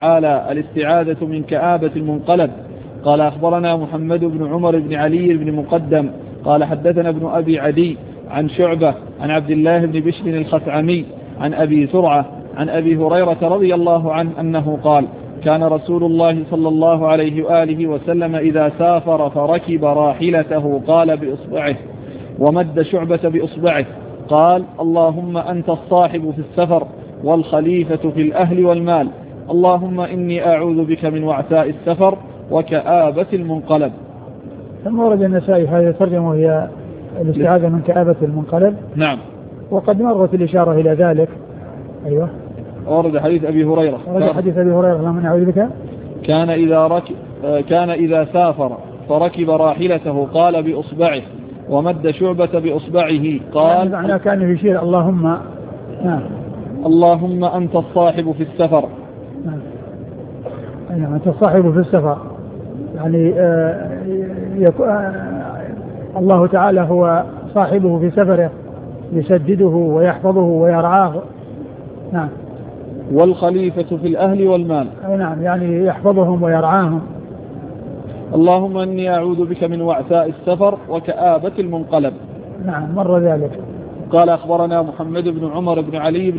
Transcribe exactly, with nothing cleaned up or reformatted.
تعالى الاستعاذة من كآبة المنقلب. قال أخبرنا محمد بن عمر بن علي بن مقدم قال حدثنا ابن أبي عدي عن شعبة عن عبد الله بن بشر الخثعمي عن أبي زرعة عن أبي هريرة رضي الله عنه أنه قال كان رسول الله صلى الله عليه وآله وسلم إذا سافر فركب راحلته قال بإصبعه ومد شعبة بإصبعه قال اللهم أنت الصاحب في السفر والخليفة في الأهل والمال اللهم إني أعوذ بك من وعثاء السفر وكآبة المنقلب. ثم ورد النسائي هذه الترجمة وهي الاستعاذة من كآبة المنقلب. نعم. وقد مرت الإشارة إلى ذلك. أيوة. ورد حديث أبي هريرة. ورد حديث أبي هريرة اللهم أعوذ بك. كان إذا ركب كان إذا سافر فركب راحلته قال بإصبعه ومد شعبة بإصبعه قال معناه كان يشير اللهم نعم اللهم أنت الصاحب في السفر. نعم. أيوة أنت الصاحب في السفر يعني آه يكو آه الله تعالى هو صاحبه في سفره يسدده ويحفظه ويرعاه. نعم. والخليفة في الأهل والمال. نعم يعني يحفظهم ويرعاهم. اللهم إني أعوذ بك من وعثاء السفر وكآبة المنقلب. نعم مر ذلك. قال أخبرنا محمد بن عمر بن علي بن